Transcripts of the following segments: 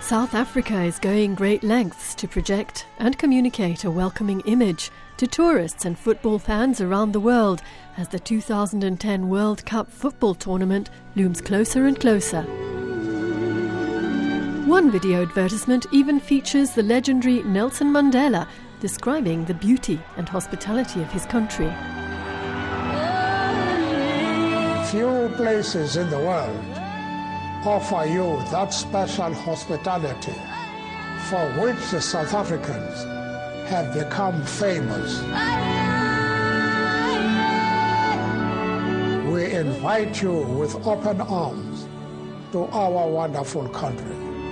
South Africa is going great lengths to project and communicate a welcoming image to tourists and football fans around the world as the 2010 World Cup football tournament looms closer and closer. One video advertisement even features the legendary Nelson Mandela describing the beauty and hospitality of his country. Few places in the world offer you that special hospitality for which the South Africans have become famous. We invite you with open arms to our wonderful country.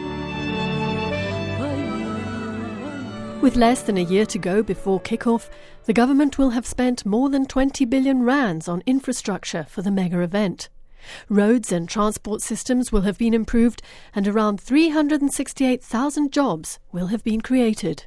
With less than a year to go before kick-off, the government will have spent more than 20 billion rands on infrastructure for the mega event. Roads and transport systems will have been improved and around 368,000 jobs will have been created.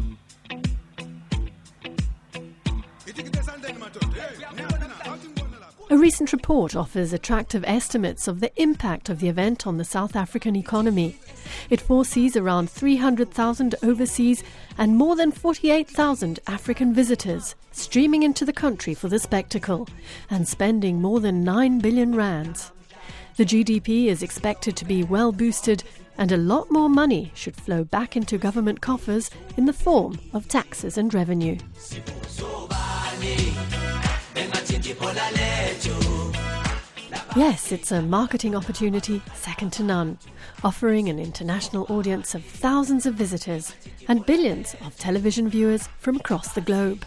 A recent report offers attractive estimates of the impact of the event on the South African economy. It foresees around 300,000 overseas and more than 48,000 African visitors streaming into the country for the spectacle and spending more than 9 billion rands. The GDP is expected to be well boosted and a lot more money should flow back into government coffers in the form of taxes and revenue. Yes, it's a marketing opportunity second to none, offering an international audience of thousands of visitors and billions of television viewers from across the globe.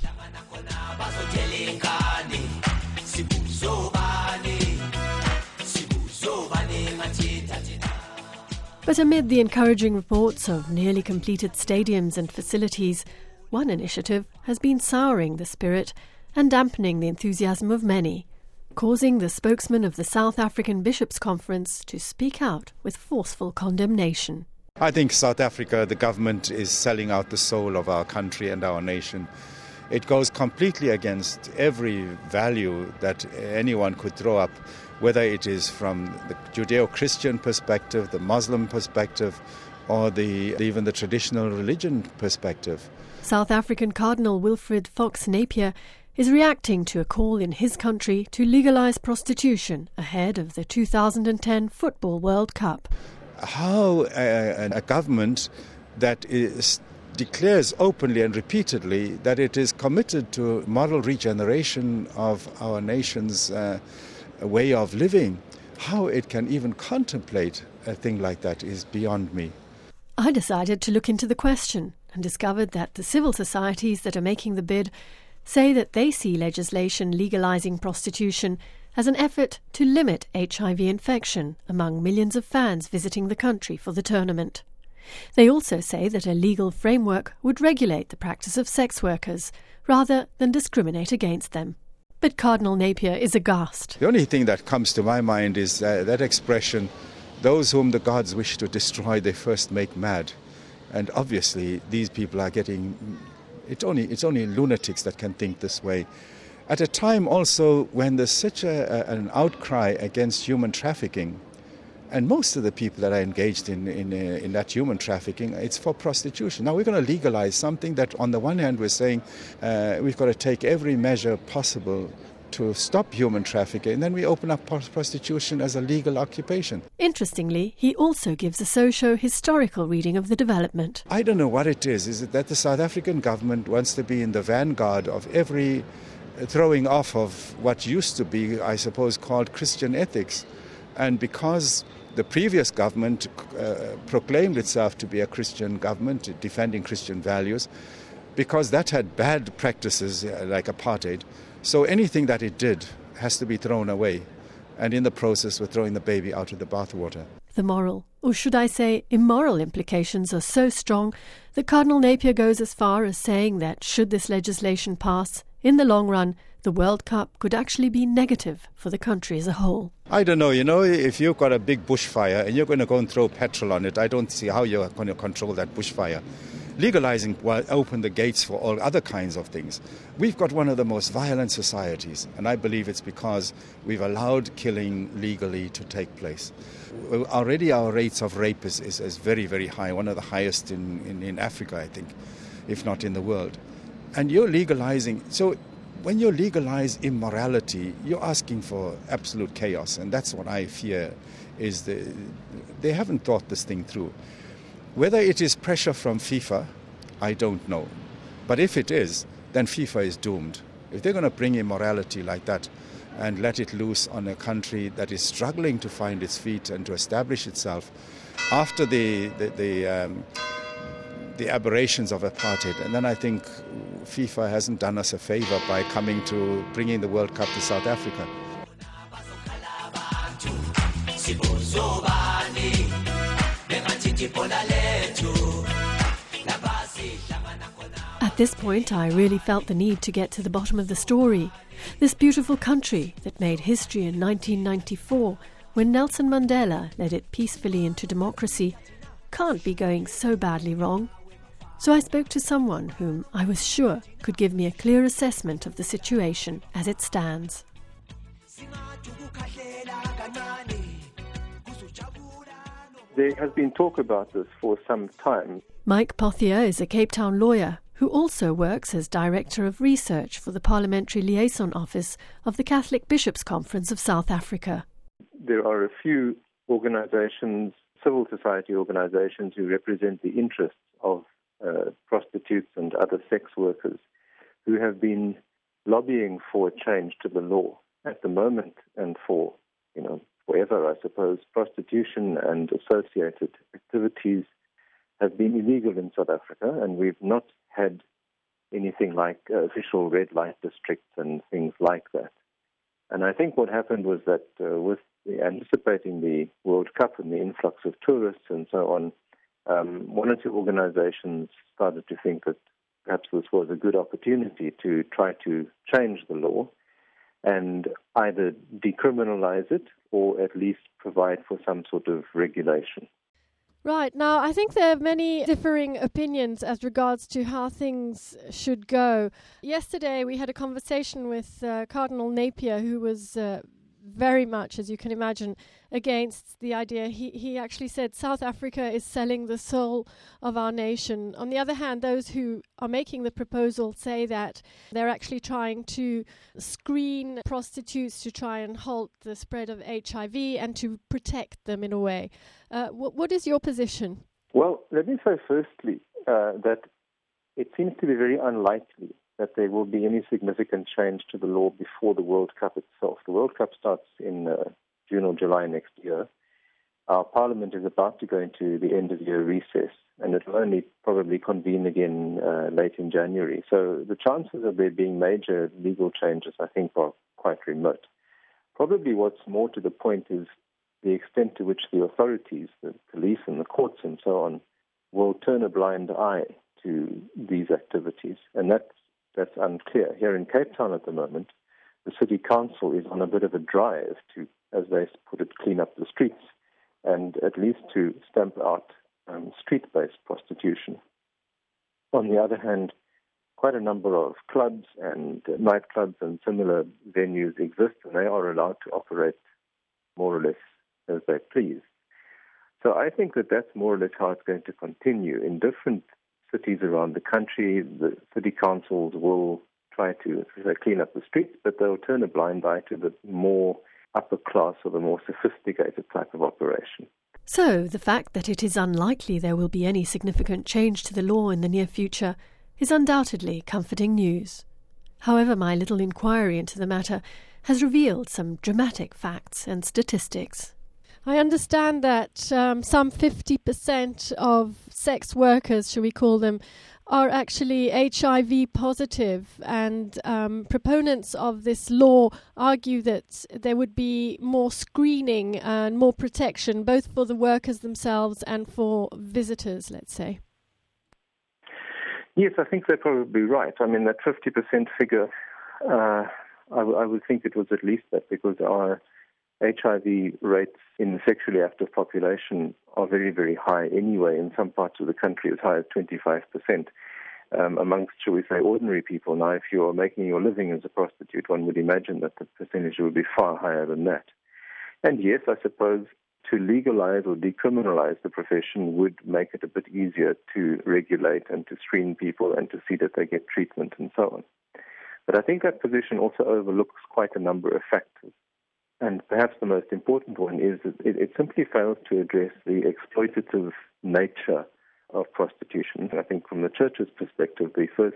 But amid the encouraging reports of nearly completed stadiums and facilities, one initiative has been souring the spirit and dampening the enthusiasm of many, causing the spokesman of the South African Bishops' Conference to speak out with forceful condemnation. I think South Africa, the government, is selling out the soul of our country and our nation. It goes completely against every value that anyone could throw up, whether it is from the Judeo-Christian perspective, the Muslim perspective, or even the traditional religion perspective. South African Cardinal Wilfred Fox Napier is reacting to a call in his country to legalise prostitution ahead of the 2010 Football World Cup. How a government that declares openly and repeatedly that it is committed to moral regeneration of our nation's way of living, how it can even contemplate a thing like that is beyond me. I decided to look into the question and discovered that the civil societies that are making the bid say that they see legislation legalising prostitution as an effort to limit HIV infection among millions of fans visiting the country for the tournament. They also say that a legal framework would regulate the practice of sex workers rather than discriminate against them. But Cardinal Napier is aghast. The only thing that comes to my mind is that expression, those whom the gods wish to destroy, they first make mad. And obviously these people are getting... It's only lunatics that can think this way. At a time also when there's such an outcry against human trafficking, and most of the people that are engaged in that human trafficking, it's for prostitution. Now we're going to legalize something that on the one hand we're saying we've got to take every measure possible to stop human trafficking, and then we open up prostitution as a legal occupation. Interestingly, he also gives a socio-historical reading of the development. I don't know what it is. Is it that the South African government wants to be in the vanguard of every throwing off of what used to be, I suppose, called Christian ethics? And because the previous government proclaimed itself to be a Christian government, defending Christian values, because that had bad practices like apartheid, so anything that it did has to be thrown away. And in the process, we're throwing the baby out with the bathwater. The moral, or should I say immoral implications are so strong that Cardinal Napier goes as far as saying that should this legislation pass, in the long run, the World Cup could actually be negative for the country as a whole. I don't know, if you've got a big bushfire and you're going to go and throw petrol on it, I don't see how you're going to control that bushfire. legalizing will open the gates for all other kinds of things. We've got one of the most violent societies, and I believe it's because we've allowed killing legally to take place. Already our rates of rape is very, very high, one of the highest in Africa, I think, if not in the world. And you're legalizing. So when you legalize immorality, you're asking for absolute chaos, and that's what I fear is they haven't thought this thing through. Whether it is pressure from FIFA, I don't know. But if it is, then FIFA is doomed. If they're going to bring immorality like that and let it loose on a country that is struggling to find its feet and to establish itself after the aberrations of apartheid, and then I think FIFA hasn't done us a favor by bringing the World Cup to South Africa. At this point, I really felt the need to get to the bottom of the story. This beautiful country that made history in 1994, when Nelson Mandela led it peacefully into democracy, can't be going so badly wrong. So I spoke to someone whom I was sure could give me a clear assessment of the situation as it stands. There has been talk about this for some time. Mike Pothier is a Cape Town lawyer who also works as Director of Research for the Parliamentary Liaison Office of the Catholic Bishops' Conference of South Africa. There are a few organizations, civil society organizations, who represent the interests of prostitutes and other sex workers who have been lobbying for a change to the law. At the moment, and for forever, I suppose, prostitution and associated activities have been illegal in South Africa, and we've not had anything like official red light districts and things like that. And I think what happened was that with anticipating the World Cup and the influx of tourists and so on, one or two organizations started to think that perhaps this was a good opportunity to try to change the law and either decriminalize it or at least provide for some sort of regulation. Right. Now, I think there are many differing opinions as regards to how things should go. Yesterday, we had a conversation with Cardinal Napier, who was very much, as you can imagine, against the idea. He actually said South Africa is selling the soul of our nation. On the other hand, those who are making the proposal say that they're actually trying to screen prostitutes to try and halt the spread of HIV and to protect them in a way. What is your position? Well, let me say firstly that it seems to be very unlikely that there will be any significant change to the law before the World Cup itself. The World Cup starts in June or July next year. Our Parliament is about to go into the end-of-year recess, and it will only probably convene again late in January. So the chances of there being major legal changes, I think, are quite remote. Probably what's more to the point is the extent to which the authorities, the police and the courts and so on, will turn a blind eye to these activities. And that's unclear. Here in Cape Town at the moment, the City Council is on a bit of a drive to, as they put it, clean up the streets and at least to stamp out street-based prostitution. On the other hand, quite a number of clubs and nightclubs and similar venues exist, and they are allowed to operate more or less as they please. So I think that that's more or less how it's going to continue. In different cities around the country, the city councils will try to clean up the streets, but they'll turn a blind eye to the more upper class or the more sophisticated type of operation. So the fact that it is unlikely there will be any significant change to the law in the near future is undoubtedly comforting news. However, my little inquiry into the matter has revealed some dramatic facts and statistics. I understand that some 50% of sex workers, shall we call them, are actually HIV positive, and proponents of this law argue that there would be more screening and more protection, both for the workers themselves and for visitors, let's say. Yes, I think they're probably right. I mean, that 50% figure, I would think it was at least that, because our HIV rates in the sexually active population are very, very high anyway. In some parts of the country, as high as 25%. Amongst, shall we say, ordinary people. Now, if you're making your living as a prostitute, one would imagine that the percentage would be far higher than that. And yes, I suppose to legalize or decriminalize the profession would make it a bit easier to regulate and to screen people and to see that they get treatment and so on. But I think that position also overlooks quite a number of factors. And perhaps the most important one is that it simply fails to address the exploitative nature of prostitution. I think from the church's perspective, the first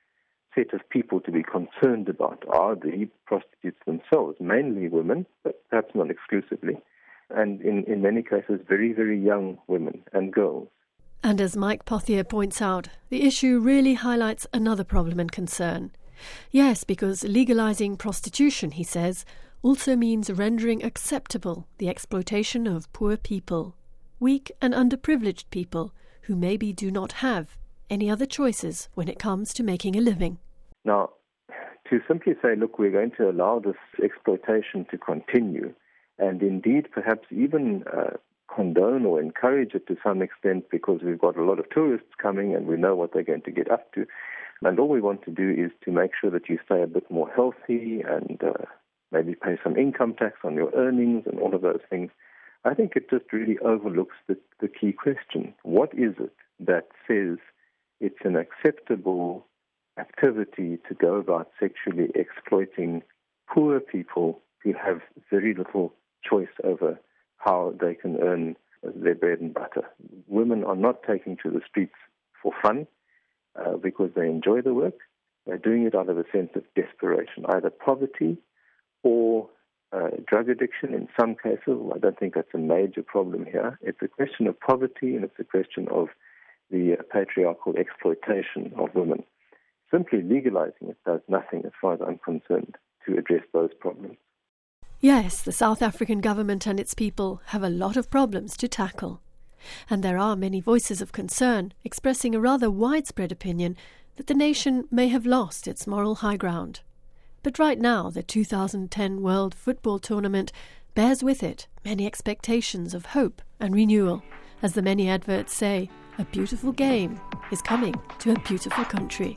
set of people to be concerned about are the prostitutes themselves, mainly women, but perhaps not exclusively, and in many cases very, very young women and girls. And as Mike Pothier points out, the issue really highlights another problem and concern. Yes, because legalizing prostitution, he says, also means rendering acceptable the exploitation of poor people, weak and underprivileged people who maybe do not have any other choices when it comes to making a living. Now, to simply say, look, we're going to allow this exploitation to continue, and indeed perhaps even condone or encourage it to some extent because we've got a lot of tourists coming and we know what they're going to get up to, and all we want to do is to make sure that you stay a bit more healthy and maybe pay some income tax on your earnings and all of those things. I think it just really overlooks the key question. What is it that says it's an acceptable activity to go about sexually exploiting poor people who have very little choice over how they can earn their bread and butter? Women are not taking to the streets for fun because they enjoy the work. They're doing it out of a sense of desperation, either poverty or drug addiction in some cases. I don't think that's a major problem here. It's a question of poverty and it's a question of the patriarchal exploitation of women. Simply legalizing it does nothing, as far as I'm concerned, to address those problems. Yes, the South African government and its people have a lot of problems to tackle. And there are many voices of concern expressing a rather widespread opinion that the nation may have lost its moral high ground. But right now, the 2010 World Football Tournament bears with it many expectations of hope and renewal. As the many adverts say, a beautiful game is coming to a beautiful country.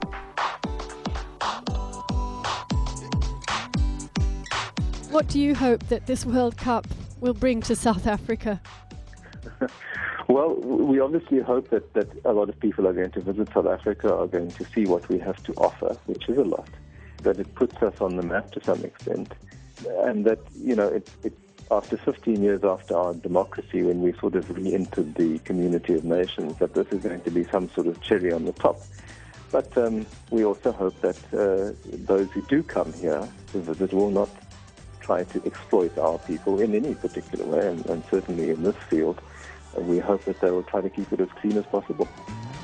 What do you hope that this World Cup will bring to South Africa? Well, we obviously hope that a lot of people are going to visit South Africa, are going to see what we have to offer, which is a lot. That it puts us on the map to some extent, and that, it's after 15 years after our democracy, when we sort of re-entered the community of nations, that this is going to be some sort of cherry on the top. But we also hope that those who do come here to visit will not try to exploit our people in any particular way, and certainly in this field, we hope that they will try to keep it as clean as possible.